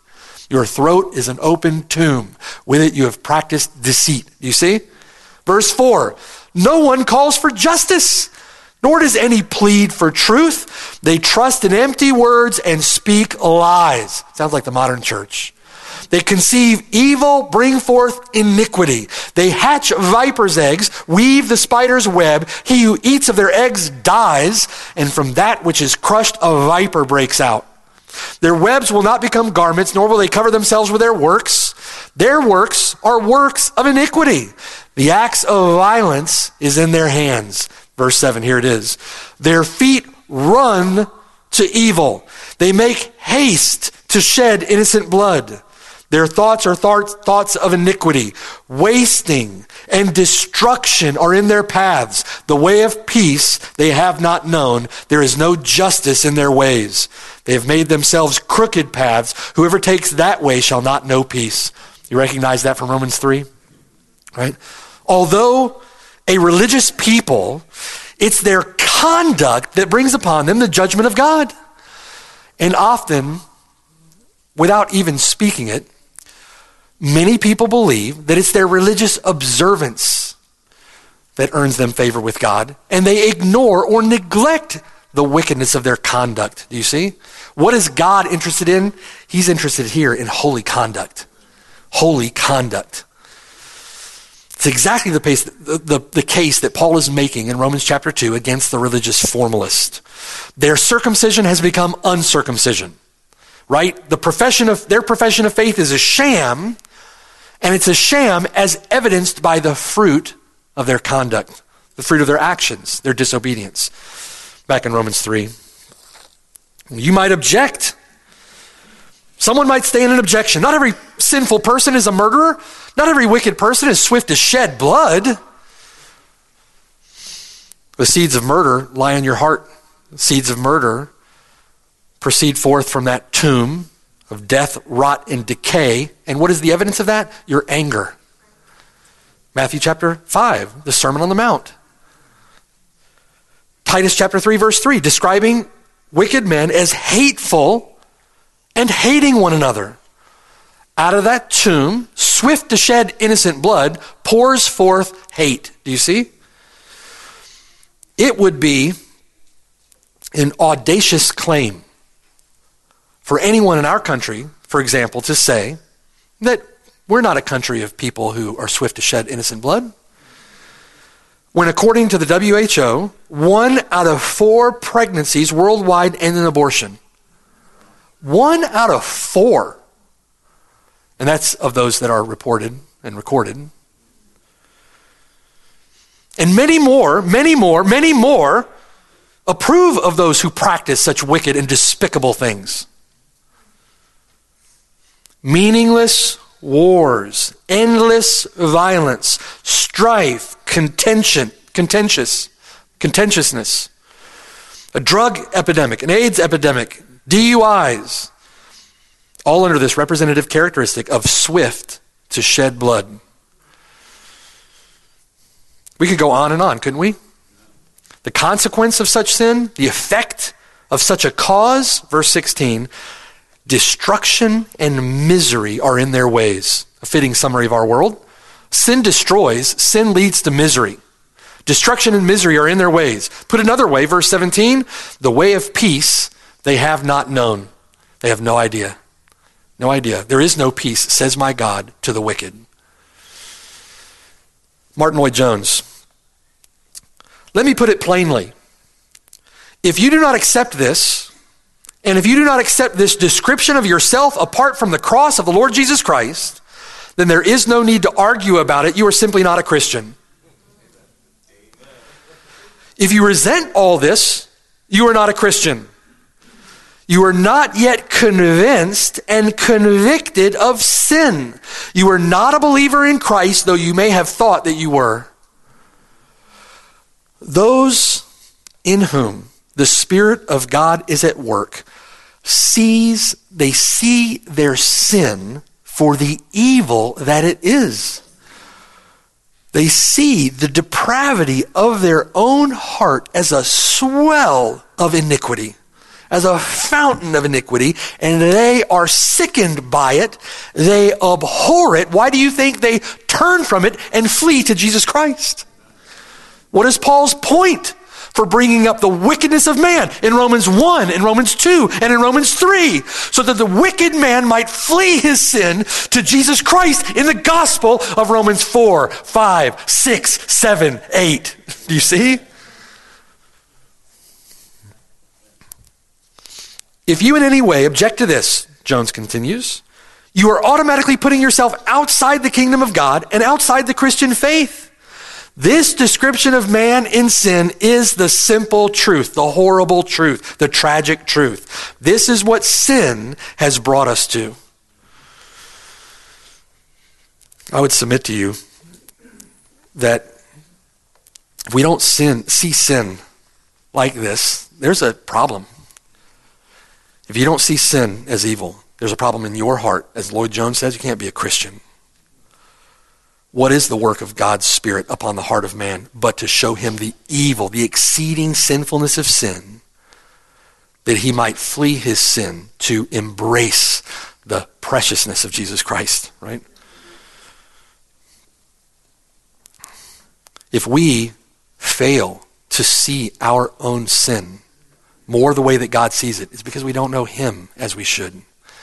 Your throat is an open tomb. With it you have practiced deceit. Do you see? Verse 4, no one calls for justice, nor does any plead for truth. They trust in empty words and speak lies. Sounds like the modern church. They conceive evil, bring forth iniquity. They hatch viper's eggs, weave the spider's web. He who eats of their eggs dies, and from that which is crushed a viper breaks out. Their webs will not become garments, nor will they cover themselves with their works. Their works are works of iniquity. The axe of violence is in their hands. Verse 7, here it is. Their feet run to evil. They make haste to shed innocent blood. Their thoughts are thoughts of iniquity. Wasting and destruction are in their paths. The way of peace they have not known. There is no justice in their ways. They have made themselves crooked paths. Whoever takes that way shall not know peace. You recognize that from Romans 3? Right? Although a religious people, it's their conduct that brings upon them the judgment of God. And often, without even speaking it, many people believe that it's their religious observance that earns them favor with God, and they ignore or neglect the wickedness of their conduct. Do you see? What is God interested in? He's interested here in holy conduct. Holy conduct. It's exactly the case that Paul is making in Romans chapter 2 against the religious formalist. Their circumcision has become uncircumcision. Right? Their profession of faith is a sham, and it's a sham as evidenced by the fruit of their conduct, the fruit of their actions, their disobedience. Back in Romans 3. You might object. Someone might stand in objection. Not every sinful person is a murderer. Not every wicked person is swift to shed blood. The seeds of murder lie in your heart. The seeds of murder proceed forth from that tomb of death, rot, and decay. And what is the evidence of that? Your anger. Matthew chapter 5, the Sermon on the Mount. Titus chapter 3, verse 3, describing wicked men as hateful and hating one another. Out of that tomb, swift to shed innocent blood, pours forth hate. Do you see? It would be an audacious claim for anyone in our country, for example, to say that we're not a country of people who are swift to shed innocent blood. When according to the WHO, 1 out of 4 pregnancies worldwide end in abortion. 1 out of 4. And that's of those that are reported and recorded. And many more approve of those who practice such wicked and despicable things. Meaningless wars, endless violence, strife, contentiousness, a drug epidemic, an AIDS epidemic, DUIs, all under this representative characteristic of swift to shed blood. We could go on and on, couldn't we? The consequence of such sin, the effect of such a cause, verse 16, destruction and misery are in their ways. A fitting summary of our world. Sin destroys, sin leads to misery. Destruction and misery are in their ways. Put another way, verse 17, the way of peace they have not known. They have no idea. No idea. There is no peace, says my God, to the wicked. Martin Lloyd-Jones. Let me put it plainly. If you do not accept this, and if you do not accept this description of yourself apart from the cross of the Lord Jesus Christ, then there is no need to argue about it. You are simply not a Christian. If you resent all this, you are not a Christian. You are not yet convinced and convicted of sin. You are not a believer in Christ, though you may have thought that you were. Those in whom the Spirit of God is at work they see their sin for the evil that it is. They see the depravity of their own heart as a swell of iniquity. as a fountain of iniquity, and they are sickened by it. They abhor it. Why do you think they turn from it and flee to Jesus Christ? What is Paul's point for bringing up the wickedness of man in Romans 1, in Romans 2, and in Romans 3, so that the wicked man might flee his sin to Jesus Christ in the gospel of Romans 4, 5, 6, 7, 8. Do you see? If you in any way object to this, Jones continues, you are automatically putting yourself outside the kingdom of God and outside the Christian faith. This description of man in sin is the simple truth, the horrible truth, the tragic truth. This is what sin has brought us to. I would submit to you that if we don't see sin like this, there's a problem. If you don't see sin as evil, there's a problem in your heart. As Lloyd Jones says, you can't be a Christian. What is the work of God's Spirit upon the heart of man but to show him the evil, the exceeding sinfulness of sin, that he might flee his sin to embrace the preciousness of Jesus Christ, right? If we fail to see our own sin more the way that God sees it, it's because we don't know him as we should.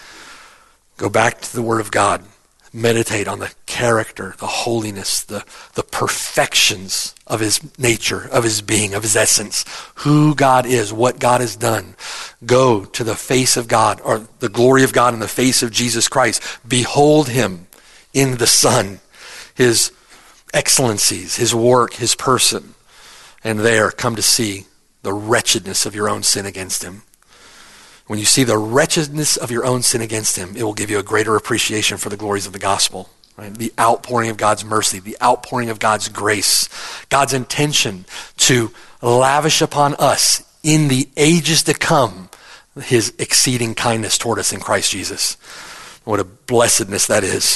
Go back to the Word of God. Meditate on the character, the holiness, the perfections of his nature, of his being, of his essence, who God is, what God has done. Go to the face of God, or the glory of God in the face of Jesus Christ. Behold him in the Son, his excellencies, his work, his person, and there come to see the wretchedness of your own sin against him. When you see the wretchedness of your own sin against him, it will give you a greater appreciation for the glories of the gospel. Right? The outpouring of God's mercy, the outpouring of God's grace, God's intention to lavish upon us in the ages to come his exceeding kindness toward us in Christ Jesus. What a blessedness that is.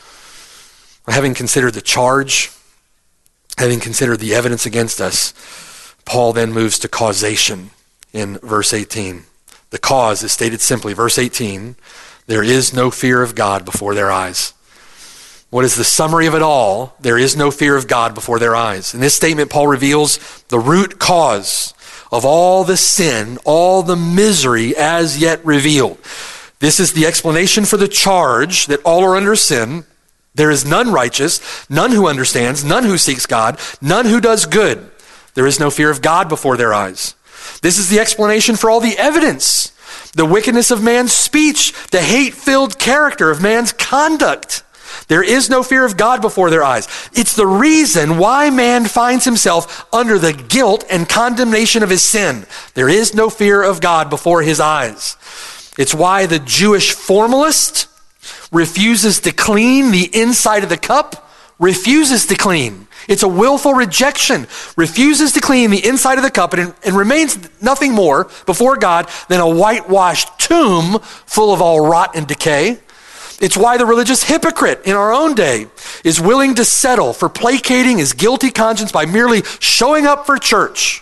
Having considered the charge, having considered the evidence against us, Paul then moves to causation in verse 18. The cause is stated simply, verse 18, there is no fear of God before their eyes. What is the summary of it all? There is no fear of God before their eyes. In this statement, Paul reveals the root cause of all the sin, all the misery as yet revealed. This is the explanation for the charge that all are under sin. There is none righteous, none who understands, none who seeks God, none who does good. There is no fear of God before their eyes. This is the explanation for all the evidence, the wickedness of man's speech, the hate-filled character of man's conduct. There is no fear of God before their eyes. It's the reason why man finds himself under the guilt and condemnation of his sin. There is no fear of God before his eyes. It's why the Jewish formalist refuses to clean the inside of the cup, refuses to clean. It's a willful rejection, refuses to clean the inside of the cup and remains nothing more before God than a whitewashed tomb full of all rot and decay. It's why the religious hypocrite in our own day is willing to settle for placating his guilty conscience by merely showing up for church,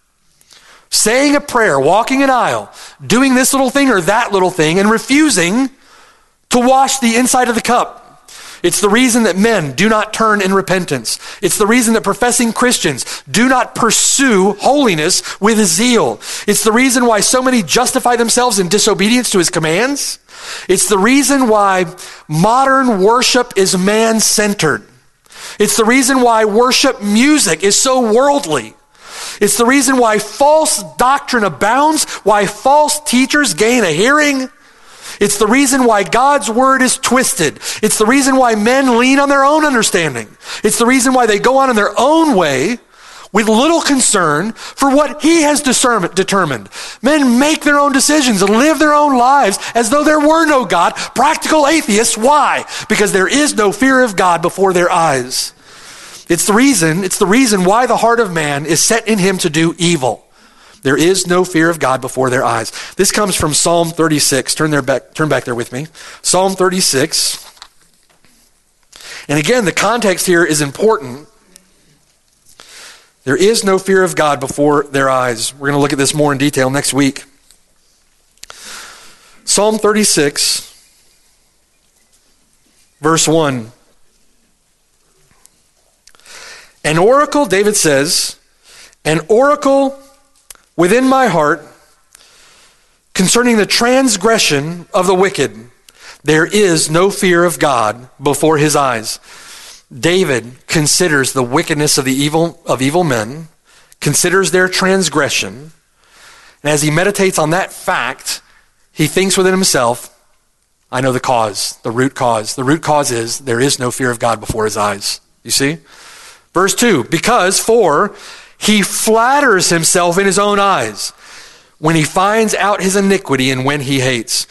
saying a prayer, walking an aisle, doing this little thing or that little thing, and refusing to wash the inside of the cup. It's the reason that men do not turn in repentance. It's the reason that professing Christians do not pursue holiness with zeal. It's the reason why so many justify themselves in disobedience to his commands. It's the reason why modern worship is man-centered. It's the reason why worship music is so worldly. It's the reason why false doctrine abounds, why false teachers gain a hearing. It's the reason why God's word is twisted. It's the reason why men lean on their own understanding. It's the reason why they go on in their own way with little concern for what he has determined. Men make their own decisions and live their own lives as though there were no God. Practical atheists. Why? Because there is no fear of God before their eyes. It's the reason why the heart of man is set in him to do evil. There is no fear of God before their eyes. This comes from Psalm 36. Turn back there with me. Psalm 36. And again, the context here is important. There is no fear of God before their eyes. We're going to look at this more in detail next week. Psalm 36, verse 1. An oracle, David says, an oracle within my heart concerning the transgression of the wicked. There is no fear of God before his eyes. David considers the wickedness of evil men, considers their transgression, and as he meditates on that fact, he thinks within himself, I know the cause, the root cause. The root cause is there is no fear of God before his eyes. You see? Verse 2, for he flatters himself in his own eyes when he finds out his iniquity and when he hates.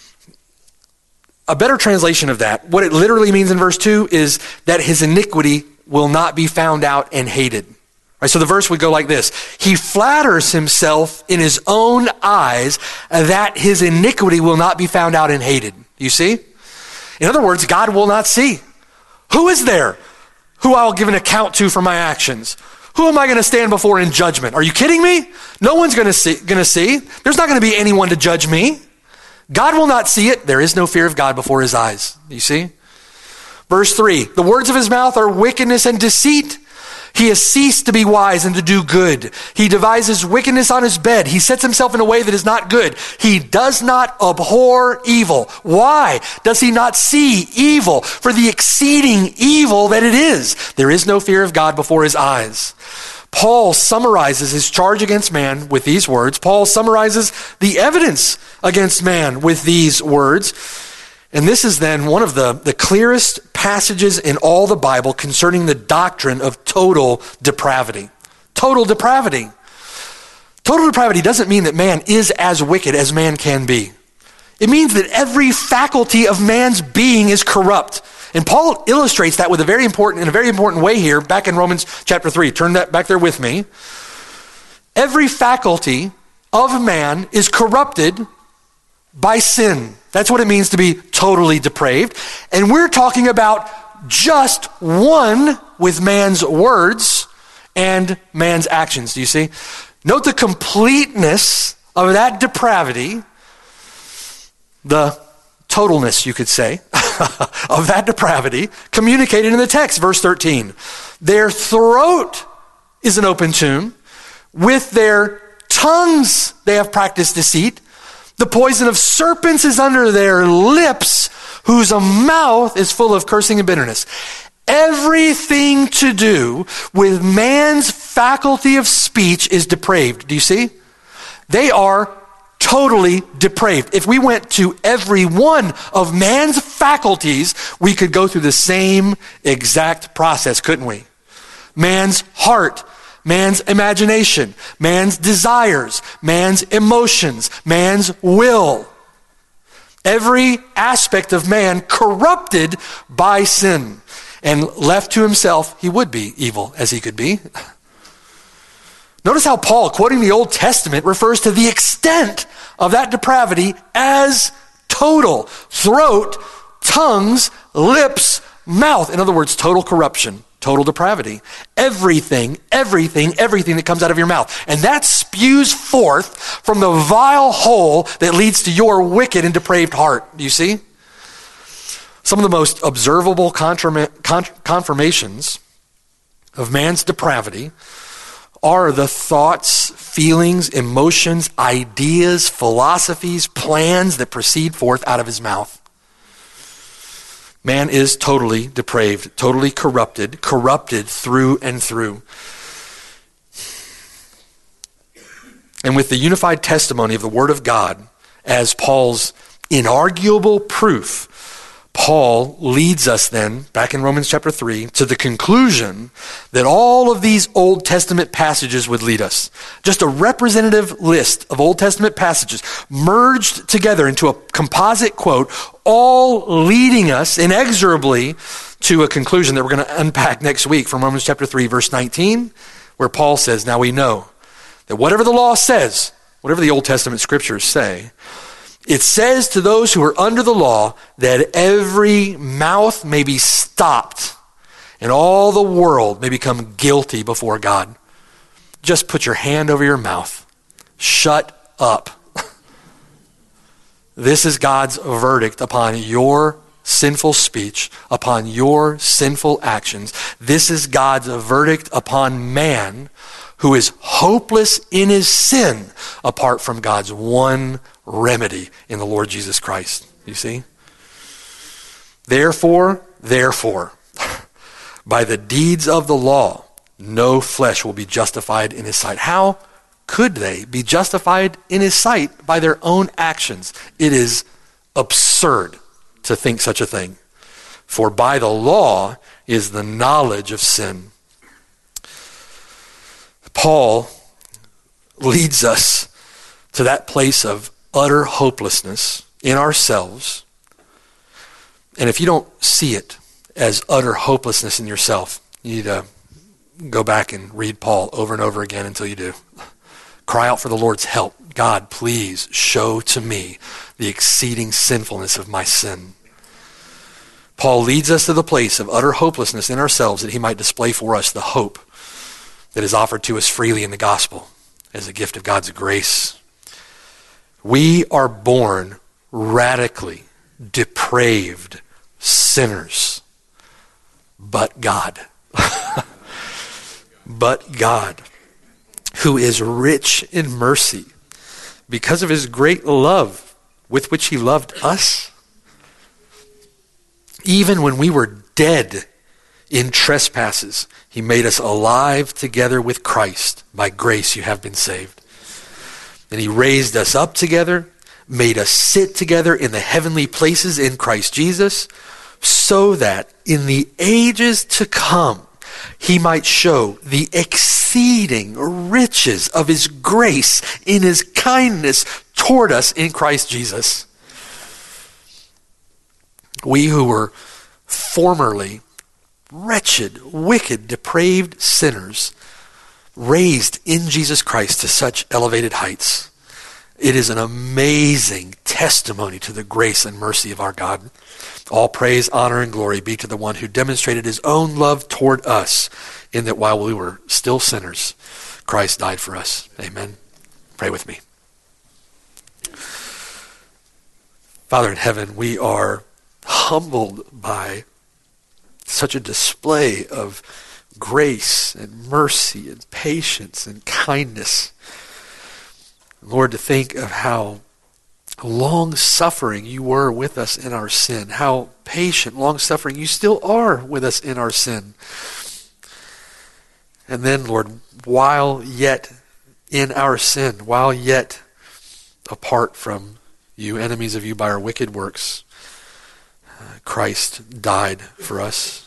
A better translation of that, what it literally means in verse 2 is that his iniquity will not be found out and hated. Right, so the verse would go like this. He flatters himself in his own eyes that his iniquity will not be found out and hated. You see? In other words, God will not see. Who is there who I will give an account to for my actions? Who am I going to stand before in judgment? Are you kidding me? No one's going to see. There's not going to be anyone to judge me. God will not see it. There is no fear of God before his eyes. You see? Verse 3, the words of his mouth are wickedness and deceit. He has ceased to be wise and to do good. He devises wickedness on his bed. He sets himself in a way that is not good. He does not abhor evil. Why does he not see evil for the exceeding evil that it is? There is no fear of God before his eyes. Paul summarizes his charge against man with these words. Paul summarizes the evidence against man with these words. And this is then one of the clearest passages in all the Bible concerning the doctrine of total depravity. Total depravity. Total depravity doesn't mean that man is as wicked as man can be. It means that every faculty of man's being is corrupt. And Paul illustrates that in a very important way here, back in Romans chapter 3. Turn that back there with me. Every faculty of man is corrupted by sin. That's what it means to be totally depraved. And we're talking about just one with man's words and man's actions. Do you see? Note the completeness of that depravity, the totalness, you could say, of that depravity communicated in the text. Verse 13. Their throat is an open tomb. With their tongues they have practiced deceit. The poison of serpents is under their lips, whose mouth is full of cursing and bitterness. Everything to do with man's faculty of speech is depraved. Do you see? They are totally depraved. If we went to every one of man's faculties, we could go through the same exact process, couldn't we? Man's heart, man's imagination, man's desires, man's emotions, man's will. Every aspect of man corrupted by sin. And left to himself, he would be evil as he could be. Notice how Paul, quoting the Old Testament, refers to the extent of that depravity as total. Throat, tongues, lips, mouth. In other words, total corruption. Total depravity. Everything that comes out of your mouth. And that spews forth from the vile hole that leads to your wicked and depraved heart. Do you see? Some of the most observable confirmations of man's depravity are the thoughts, feelings, emotions, ideas, philosophies, plans that proceed forth out of his mouth. Man is totally depraved, totally corrupted through and through. And with the unified testimony of the Word of God as Paul's inarguable proof, Paul leads us then, back in Romans chapter 3, to the conclusion that all of these Old Testament passages would lead us. Just a representative list of Old Testament passages merged together into a composite quote, all leading us inexorably to a conclusion that we're going to unpack next week from Romans chapter 3, verse 19, where Paul says, now we know that whatever the law says, whatever the Old Testament scriptures say, it says to those who are under the law that every mouth may be stopped and all the world may become guilty before God. Just put your hand over your mouth. Shut up. This is God's verdict upon your sinful speech, upon your sinful actions. This is God's verdict upon man who is hopeless in his sin apart from God's one remedy in the Lord Jesus Christ. You see? Therefore, by the deeds of the law, no flesh will be justified in his sight. How could they be justified in his sight by their own actions? It is absurd to think such a thing. For by the law is the knowledge of sin. Paul leads us to that place of utter hopelessness in ourselves. And if you don't see it as utter hopelessness in yourself, you need to go back and read Paul over and over again until you do. Cry out for the Lord's help. God, please show to me the exceeding sinfulness of my sin. Paul leads us to the place of utter hopelessness in ourselves that he might display for us the hope that is offered to us freely in the gospel as a gift of God's grace. We are born radically depraved sinners, but God. But God, who is rich in mercy, because of his great love with which he loved us, even when we were dead in trespasses, he made us alive together with Christ. By grace you have been saved. And he raised us up together, made us sit together in the heavenly places in Christ Jesus, so that in the ages to come, he might show the exceeding riches of his grace in his kindness toward us in Christ Jesus. We who were formerly wretched, wicked, depraved sinners, raised in Jesus Christ to such elevated heights. It is an amazing testimony to the grace and mercy of our God. All praise, honor, and glory be to the one who demonstrated his own love toward us, in that while we were still sinners, Christ died for us. Amen. Pray with me. Father in heaven, we are humbled by such a display of grace and mercy and patience and kindness. Lord, to think of how long-suffering you were with us in our sin, how patient, long-suffering you still are with us in our sin. And then, Lord, while yet in our sin, while yet apart from you, enemies of you by our wicked works, Christ died for us.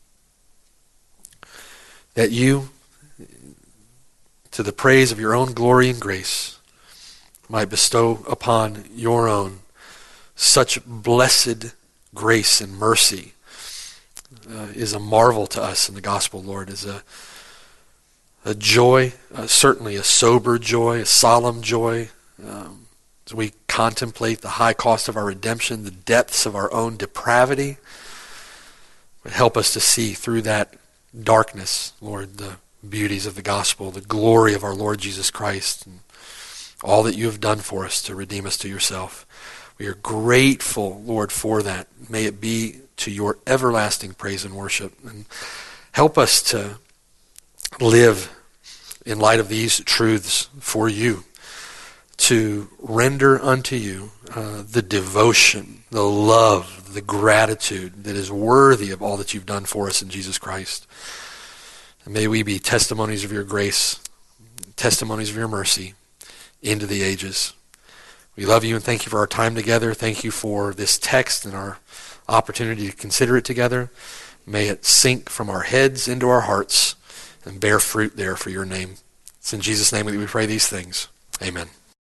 That you, to the praise of your own glory and grace, might bestow upon your own such blessed grace and mercy is a marvel to us in the gospel, Lord, is a joy, certainly a sober joy, a solemn joy, as we contemplate the high cost of our redemption, the depths of our own depravity. But help us to see through that darkness, Lord, the beauties of the gospel, the glory of our Lord Jesus Christ, and all that you have done for us to redeem us to yourself. We are grateful, Lord, for that. May it be to your everlasting praise and worship. And help us to live in light of these truths for you, to render unto you the devotion, the love, the gratitude that is worthy of all that you've done for us in Jesus Christ. And may we be testimonies of your grace, testimonies of your mercy into the ages. We love you and thank you for our time together. Thank you for this text and our opportunity to consider it together. May it sink from our heads into our hearts and bear fruit there for your name. It's in Jesus' name that we pray these things. Amen.